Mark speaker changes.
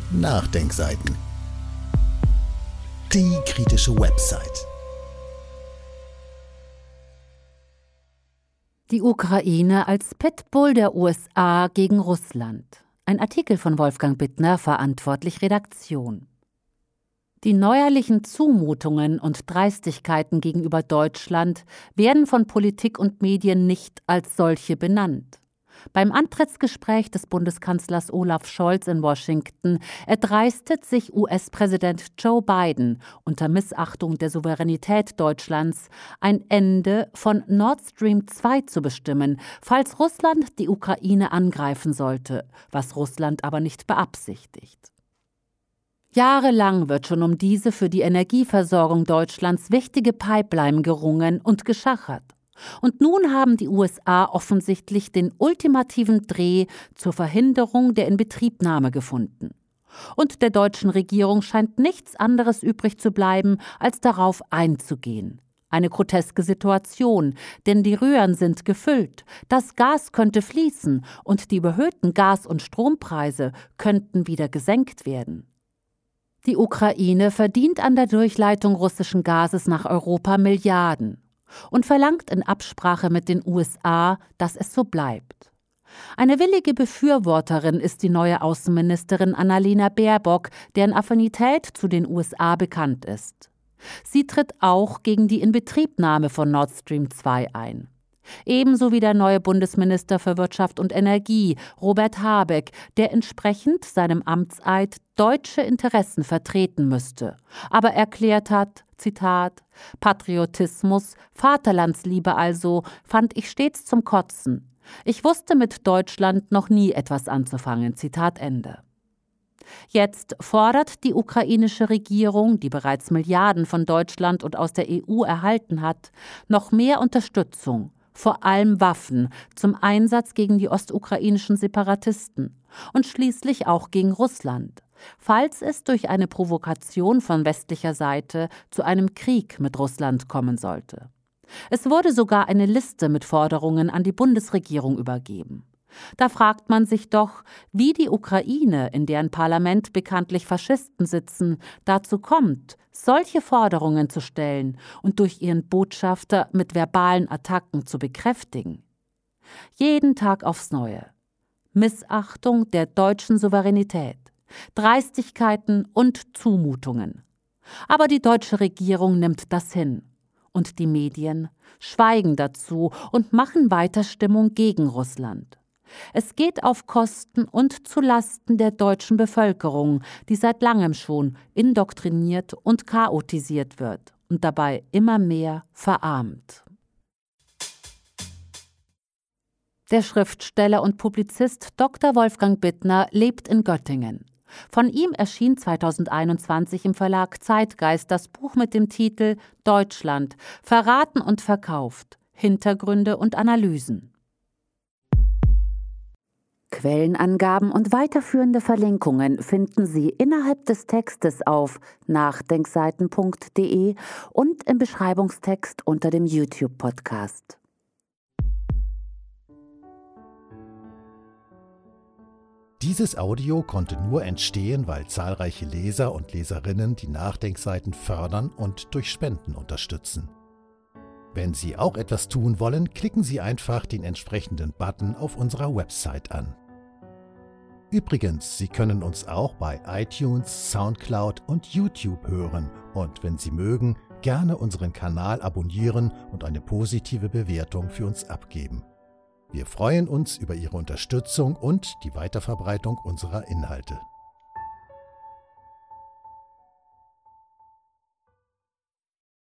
Speaker 1: Nachdenkseiten. Die kritische Website.
Speaker 2: Die Ukraine als Pitbull der USA gegen Russland. Ein Artikel von Wolfgang Bittner, verantwortlich Redaktion. Die neuerlichen Zumutungen und Dreistigkeiten gegenüber Deutschland werden von Politik und Medien nicht als solche benannt. Beim Antrittsgespräch des Bundeskanzlers Olaf Scholz in Washington erdreistet sich US-Präsident Joe Biden unter Missachtung der Souveränität Deutschlands ein Ende von Nord Stream 2 zu bestimmen, falls Russland die Ukraine angreifen sollte, was Russland aber nicht beabsichtigt. Jahrelang wird schon um diese für die Energieversorgung Deutschlands wichtige Pipeline gerungen und geschachert. Und nun haben die USA offensichtlich den ultimativen Dreh zur Verhinderung der Inbetriebnahme gefunden. Und der deutschen Regierung scheint nichts anderes übrig zu bleiben, als darauf einzugehen. Eine groteske Situation, denn die Röhren sind gefüllt, das Gas könnte fließen und die überhöhten Gas- und Strompreise könnten wieder gesenkt werden. Die Ukraine verdient an der Durchleitung russischen Gases nach Europa Milliarden und verlangt in Absprache mit den USA, dass es so bleibt. Eine willige Befürworterin ist die neue Außenministerin Annalena Baerbock, deren Affinität zu den USA bekannt ist. Sie tritt auch gegen die Inbetriebnahme von Nord Stream 2 ein. Ebenso wie der neue Bundesminister für Wirtschaft und Energie, Robert Habeck, der entsprechend seinem Amtseid deutsche Interessen vertreten müsste, aber erklärt hat, Zitat, Patriotismus, Vaterlandsliebe also, fand ich stets zum Kotzen. Ich wusste mit Deutschland noch nie etwas anzufangen, Zitat Ende. Jetzt fordert die ukrainische Regierung, die bereits Milliarden von Deutschland und aus der EU erhalten hat, noch mehr Unterstützung, vor allem Waffen, zum Einsatz gegen die ostukrainischen Separatisten und schließlich auch gegen Russland, falls es durch eine Provokation von westlicher Seite zu einem Krieg mit Russland kommen sollte. Es wurde sogar eine Liste mit Forderungen an die Bundesregierung übergeben. Da fragt man sich doch, wie die Ukraine, in deren Parlament bekanntlich Faschisten sitzen, dazu kommt, solche Forderungen zu stellen und durch ihren Botschafter mit verbalen Attacken zu bekräftigen. Jeden Tag aufs Neue. Missachtung der deutschen Souveränität, Dreistigkeiten und Zumutungen. Aber die deutsche Regierung nimmt das hin. Und die Medien schweigen dazu und machen weiter Stimmung gegen Russland. Es geht auf Kosten und zu Lasten der deutschen Bevölkerung, die seit langem schon indoktriniert und chaotisiert wird und dabei immer mehr verarmt. Der Schriftsteller und Publizist Dr. Wolfgang Bittner lebt in Göttingen. Von ihm erschien 2021 im Verlag Zeitgeist das Buch mit dem Titel Deutschland – Verraten und verkauft – Hintergründe und Analysen. Quellenangaben und weiterführende Verlinkungen finden Sie innerhalb des Textes auf nachdenkseiten.de und im Beschreibungstext unter dem YouTube-Podcast.
Speaker 1: Dieses Audio konnte nur entstehen, weil zahlreiche Leser und Leserinnen die Nachdenkseiten fördern und durch Spenden unterstützen. Wenn Sie auch etwas tun wollen, klicken Sie einfach den entsprechenden Button auf unserer Website an. Übrigens, Sie können uns auch bei iTunes, Soundcloud und YouTube hören und wenn Sie mögen, gerne unseren Kanal abonnieren und eine positive Bewertung für uns abgeben. Wir freuen uns über Ihre Unterstützung und die Weiterverbreitung unserer Inhalte.